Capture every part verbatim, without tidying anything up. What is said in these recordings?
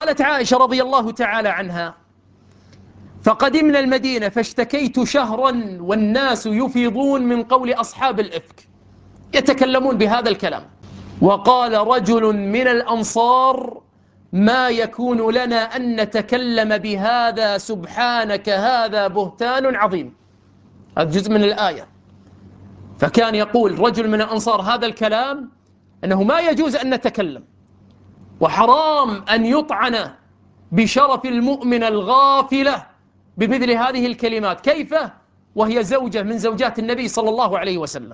قالت عائشة رضي الله تعالى عنها: فقدمنا المدينة فاشتكيت شهرا والناس يفيضون من قول أصحاب الإفك، يتكلمون بهذا الكلام. وقال رجل من الأنصار: ما يكون لنا أن نتكلم بهذا، سبحانك هذا بهتان عظيم. هذا جزء من الآية. فكان يقول رجل من الأنصار هذا الكلام، أنه ما يجوز أن نتكلم، وحرام أن يطعن بشرف المؤمن الغافلة بمثل هذه الكلمات. كيف وهي زوجة من زوجات النبي صلى الله عليه وسلم؟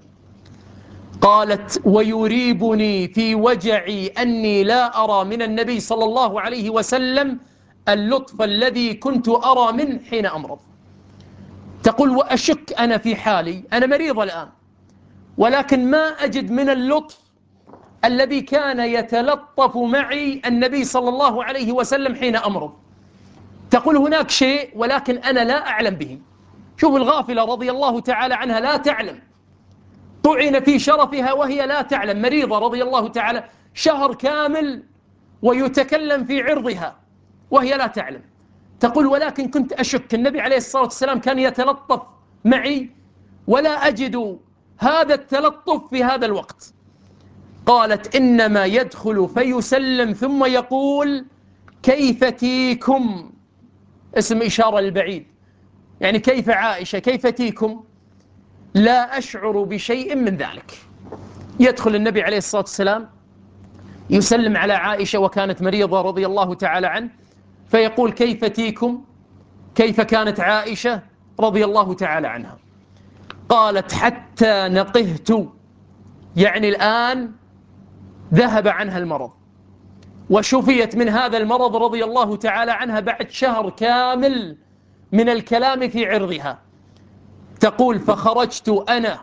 قالت: ويريبني في وجعي أني لا أرى من النبي صلى الله عليه وسلم اللطف الذي كنت أرى منه حين أمرض. تقول: وأشك أنا في حالي، أنا مريضة الآن، ولكن ما أجد من اللطف الذي كان يتلطف معي النبي صلى الله عليه وسلم حين أمرض. تقول: هناك شيء ولكن أنا لا أعلم به. شوف الغافلة رضي الله تعالى عنها لا تعلم، طعن في شرفها وهي لا تعلم، مريضة رضي الله تعالى شهر كامل ويتكلم في عرضها وهي لا تعلم. تقول: ولكن كنت أشك، النبي عليه الصلاة والسلام كان يتلطف معي ولا أجد هذا التلطف في هذا الوقت. قالت: إنما يدخل فيسلم ثم يقول: كيف تيكم، اسم إشارة للبعيد، يعني كيف عائشة، كيف تيكم، لا أشعر بشيء من ذلك. يدخل النبي عليه الصلاة والسلام يسلم على عائشة وكانت مريضة رضي الله تعالى عنه، فيقول: كيف تيكم، كيف كانت عائشة رضي الله تعالى عنها. قالت: حتى نقهت، يعني الآن ذهب عنها المرض وشفيت من هذا المرض رضي الله تعالى عنها بعد شهر كامل من الكلام في عرضها. تقول: فخرجت أنا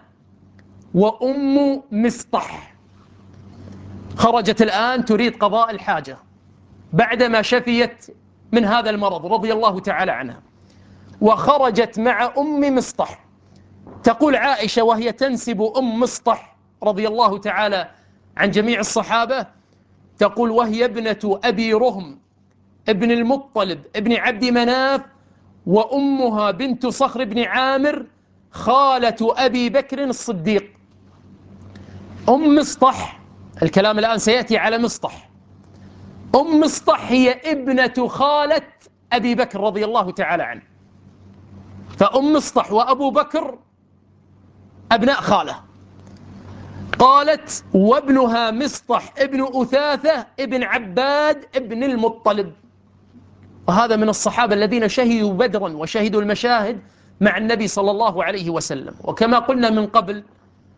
وأم مصطح. خرجت الآن تريد قضاء الحاجة بعدما شفيت من هذا المرض رضي الله تعالى عنها، وخرجت مع أم مصطح. تقول عائشة وهي تنسب أم مصطح رضي الله تعالى عن جميع الصحابة، تقول: وهي ابنة أبي رهم ابن المطلب ابن عبد مناف، وأمها بنت صخر بن عامر خالة أبي بكر الصديق. أم مصطح، الكلام الآن سيأتي على مصطح. أم مصطح هي ابنة خالة أبي بكر رضي الله تعالى عنه، فأم مصطح وأبو بكر أبناء خالة. قالت: وابنها مصطح ابن أثاثة ابن عباد ابن المطلب، وهذا من الصحابة الذين شهدوا بدرا وشهدوا المشاهد مع النبي صلى الله عليه وسلم. وكما قلنا من قبل